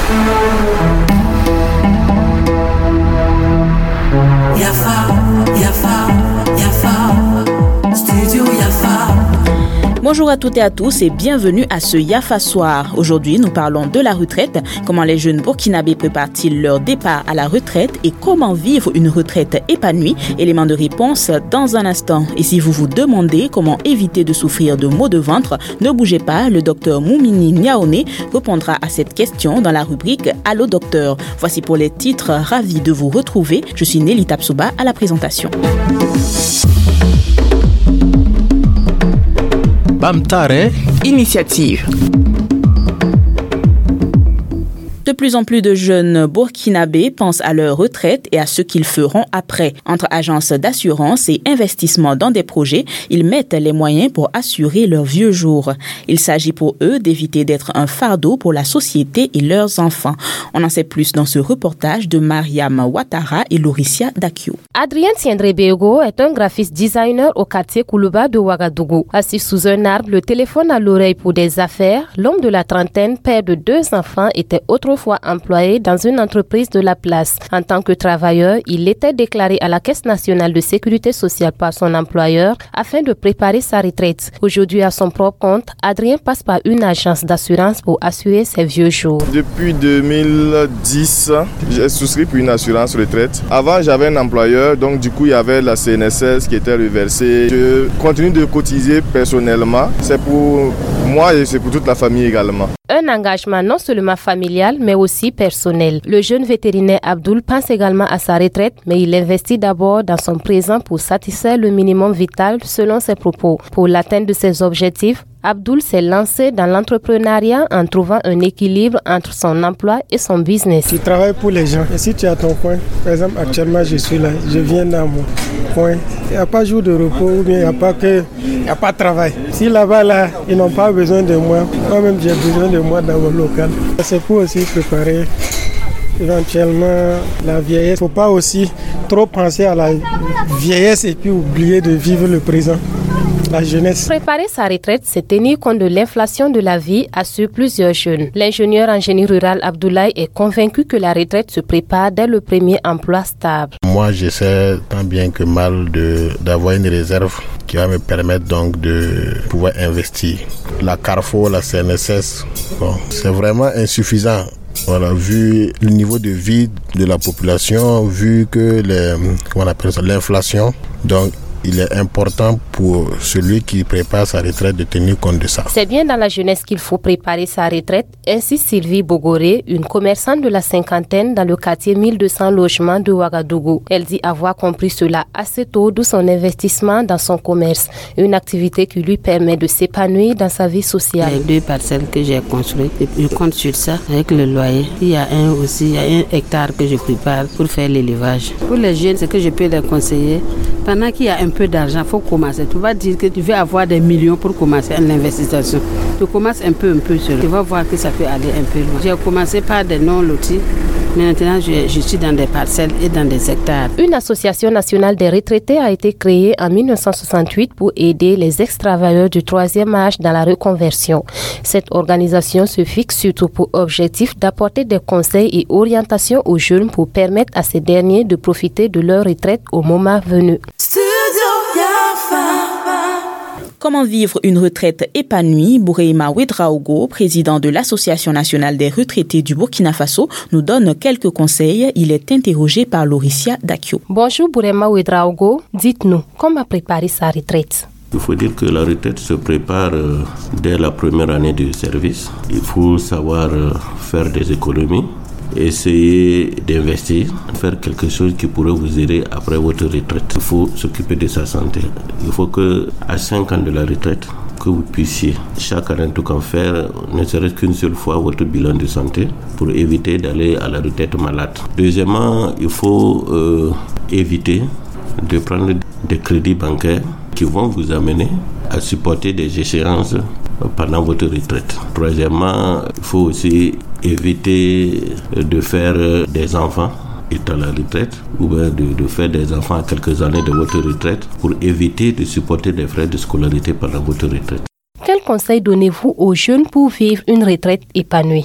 Bonjour à toutes et à tous et bienvenue à ce Yafa Soir. Aujourd'hui, nous parlons de la retraite, comment les jeunes burkinabés préparent-ils leur départ à la retraite et comment vivre une retraite épanouie. Élément de réponse dans un instant. Et si vous vous demandez comment éviter de souffrir de maux de ventre, ne bougez pas, le docteur Moumini Niaoné répondra à cette question dans la rubrique Allô docteur. Voici pour les titres, ravi de vous retrouver. Je suis Nelly Tapsouba à la présentation. Bamtare Initiative. De plus en plus de jeunes burkinabés pensent à leur retraite et à ce qu'ils feront après. Entre agences d'assurance et investissements dans des projets, ils mettent les moyens pour assurer leurs vieux jours. Il s'agit pour eux d'éviter d'être un fardeau pour la société et leurs enfants. On en sait plus dans ce reportage de Mariam Ouattara et Lauricia Dakio. Adrien Tiendré-Bégo est un graphiste designer au quartier Koulouba de Ouagadougou. Assis sous un arbre, le téléphone à l'oreille pour des affaires, l'homme de la trentaine, père de 2 enfants, était autrefois employé dans une entreprise de la place. En tant que travailleur, il était déclaré à la Caisse nationale de sécurité sociale par son employeur afin de préparer sa retraite. Aujourd'hui, à son propre compte, Adrien passe par une agence d'assurance pour assurer ses vieux jours. Depuis 2010, j'ai souscrit pour une assurance retraite. Avant, j'avais un employeur, donc du coup, il y avait la CNSS qui était reversée. Je continue de cotiser personnellement. C'est pour moi et c'est pour toute la famille également. Un engagement non seulement familial, mais aussi personnel. Le jeune vétérinaire Abdoul pense également à sa retraite, mais il investit d'abord dans son présent pour satisfaire le minimum vital selon ses propos. Pour l'atteinte de ses objectifs, Abdoul s'est lancé dans l'entrepreneuriat en trouvant un équilibre entre son emploi et son business. Tu travailles pour les gens. Et si tu es à ton coin, par exemple, actuellement je suis là, je viens dans mon coin. Il n'y a pas de jour de repos ou bien il n'y a pas de travail. Si là-bas, ils n'ont pas besoin de moi, moi-même j'ai besoin de moi dans mon local. C'est pour aussi préparer éventuellement la vieillesse. Il ne faut pas aussi trop penser à la vieillesse et puis oublier de vivre le présent. La jeunesse. Préparer sa retraite, c'est tenir compte de l'inflation de la vie, assure plusieurs jeunes. L'ingénieur en génie rural Abdoulaye est convaincu que la retraite se prépare dès le premier emploi stable. Moi, j'essaie tant bien que mal d'avoir une réserve qui va me permettre donc de pouvoir investir. La Carrefour, la CNSS, c'est vraiment insuffisant. Voilà, vu le niveau de vie de la population, vu que l'inflation, donc il est important pour celui qui prépare sa retraite de tenir compte de ça. C'est bien dans la jeunesse qu'il faut préparer sa retraite, ainsi Sylvie Bogoré, une commerçante de la cinquantaine dans le quartier 1200 logements de Ouagadougou. Elle dit avoir compris cela assez tôt, d'où son investissement dans son commerce, une activité qui lui permet de s'épanouir dans sa vie sociale. Les 2 parcelles que j'ai construites, je compte sur ça avec le loyer. Il y a 1 hectare que je prépare pour faire l'élevage. Pour les jeunes, ce que je peux leur conseiller, pendant qu'il y a un peu d'argent, il faut commencer. Tu vas dire que tu veux avoir des millions pour commencer en investissement. Tu commences un peu seul. Tu vas voir que ça peut aller un peu loin. J'ai commencé par des non-lotis. Maintenant, je suis dans des parcelles et dans des hectares. Une association nationale des retraités a été créée en 1968 pour aider les ex-travailleurs du 3e âge dans la reconversion. Cette organisation se fixe surtout pour objectif d'apporter des conseils et orientations aux jeunes pour permettre à ces derniers de profiter de leur retraite au moment venu. Comment vivre une retraite épanouie? Bourema Ouedraogo, président de l'Association nationale des retraités du Burkina Faso, nous donne quelques conseils. Il est interrogé par Lauricia Dakio. Bonjour Bourema Ouedraogo, dites-nous, comment préparer sa retraite? Il faut dire que la retraite se prépare dès la première année de service. Il faut savoir faire des économies, essayer d'investir, faire quelque chose qui pourrait vous aider après votre retraite. Il faut s'occuper de sa santé. Il faut qu'à 5 ans de la retraite, que vous puissiez chaque année tout qu'en faire, ne serait-ce qu'une seule fois, votre bilan de santé pour éviter d'aller à la retraite malade. Deuxièmement, il faut éviter de prendre des crédits bancaires qui vont vous amener à supporter des échéances pendant votre retraite. Troisièmement, il faut aussi éviter de faire des enfants étant à la retraite ou bien de faire des enfants à quelques années de votre retraite pour éviter de supporter des frais de scolarité pendant votre retraite. Quel conseil donnez-vous aux jeunes pour vivre une retraite épanouie?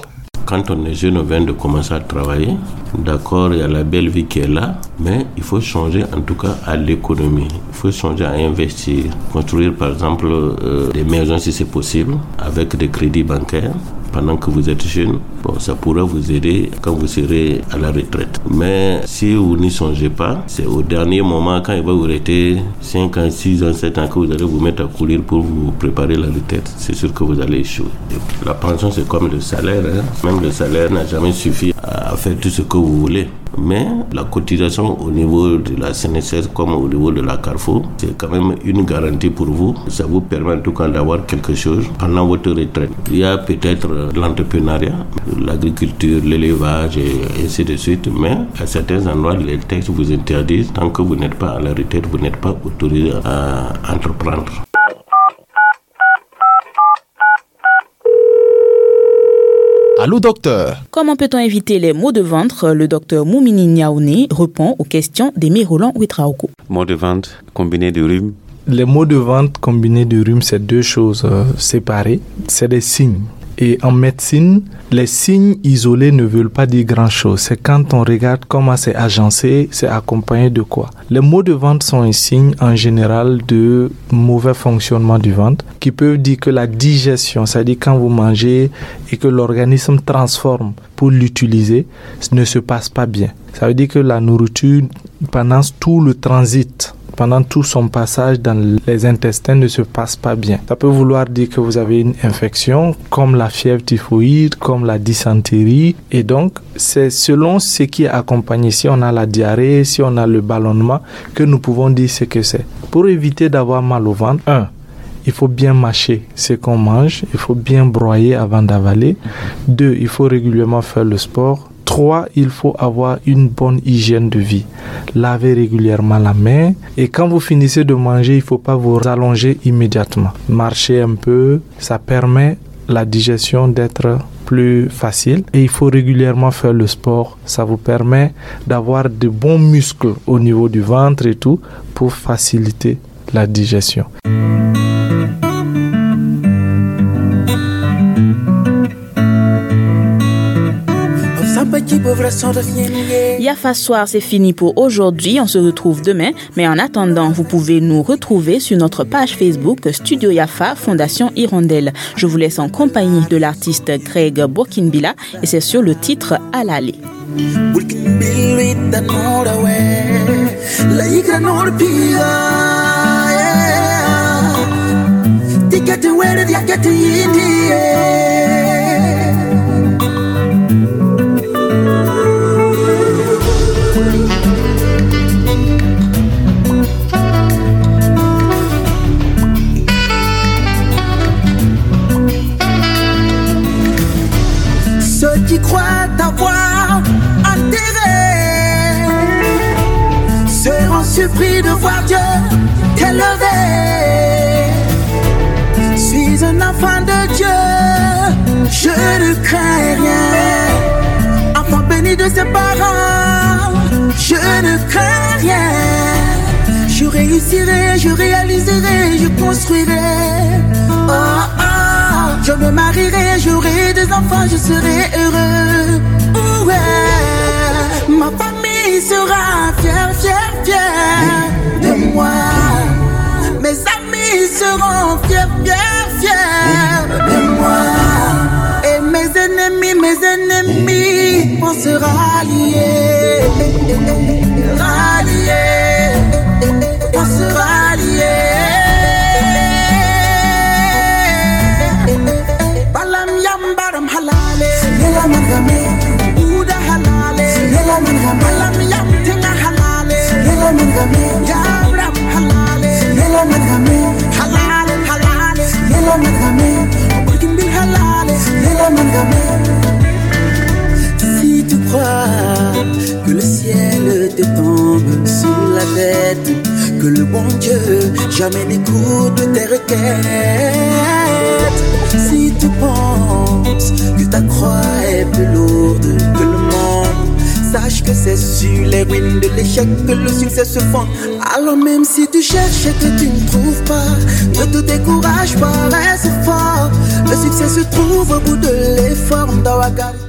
quand on est jeune, on vient de commencer à travailler. D'accord, il y a la belle vie qui est là, mais il faut changer en tout cas à l'économie. Il faut changer à investir, construire par exemple des maisons si c'est possible, avec des crédits bancaires. Pendant que vous êtes jeune, ça pourra vous aider quand vous serez à la retraite. Mais si vous n'y songez pas, c'est au dernier moment, quand il va vous rester 5 ans, 6 ans, 7 ans, que vous allez vous mettre à courir pour vous préparer la retraite. C'est sûr que vous allez échouer. La pension, c'est comme le salaire. Même le salaire n'a jamais suffi à faire tout ce que vous voulez. Mais la cotisation au niveau de la CNSS comme au niveau de la Carrefour, c'est quand même une garantie pour vous. Ça vous permet en tout cas d'avoir quelque chose pendant votre retraite. Il y a peut-être l'entrepreneuriat, l'agriculture, l'élevage et ainsi de suite. Mais à certains endroits, les textes vous interdisent. Tant que vous n'êtes pas à la retraite, vous n'êtes pas autorisé à entreprendre. Allô docteur. Comment peut-on éviter les maux de ventre? Le docteur Moumini Niaouni répond aux questions d'Aimé Roland Ouetraogo. Maux de ventre combinés de rhume. Les maux de ventre combinés de rhume, c'est deux choses séparées. C'est des signes. Et en médecine, les signes isolés ne veulent pas dire grand-chose. C'est quand on regarde comment c'est agencé, c'est accompagné de quoi. Les maux de ventre sont un signe en général de mauvais fonctionnement du ventre qui peuvent dire que la digestion, c'est-à-dire quand vous mangez et que l'organisme transforme pour l'utiliser, ne se passe pas bien. Ça veut dire que la nourriture, pendant tout le transit, pendant tout son passage dans les intestins ne se passe pas bien. Ça peut vouloir dire que vous avez une infection comme la fièvre typhoïde, comme la dysenterie. Et donc, c'est selon ce qui est accompagné. Si on a la diarrhée, si on a le ballonnement, que nous pouvons dire ce que c'est. Pour éviter d'avoir mal au ventre, il faut bien mâcher ce qu'on mange. Il faut bien broyer avant d'avaler. 2, il faut régulièrement faire le sport. 3, il faut avoir une bonne hygiène de vie. Lavez régulièrement la main. Et quand vous finissez de manger, il ne faut pas vous allonger immédiatement. Marchez un peu, ça permet la digestion d'être plus facile. Et il faut régulièrement faire le sport. Ça vous permet d'avoir de bons muscles au niveau du ventre et tout pour faciliter la digestion. Yafasoir, c'est fini pour aujourd'hui. On se retrouve demain. Mais en attendant, vous pouvez nous retrouver sur notre page Facebook Studio Yafa, Fondation Hirondelle. Je vous laisse en compagnie de l'artiste Greg Bokinbila et c'est sur le titre Alale. Qui croient t'avoir enterré seront surpris de voir Dieu t'élever. Je suis un enfant de Dieu, je ne crains rien. Enfant béni de ses parents, je ne crains rien. Je réussirai, je réaliserai, je construirai. Oh, oh. Je me marierai, j'aurai des enfants, je serai heureux. Ouais. Ma famille sera fière, fière, fière de moi. Mes amis seront fiers, fiers, fiers de moi. Et mes ennemis, on sera ralliés. Ralliés, on sera ralliés. Si tu crois que le ciel te tombe sur la tête, que le bon Dieu jamais n'écoute tes requêtes, si tu penses que ta croix est plus lourde que le monde, sache que c'est sur les ruines de l'échec que le succès se fonde. Alors même si tu cherches et que tu ne trouves pas, ne te décourage pas, reste fort. Le succès se trouve au bout de l'effort.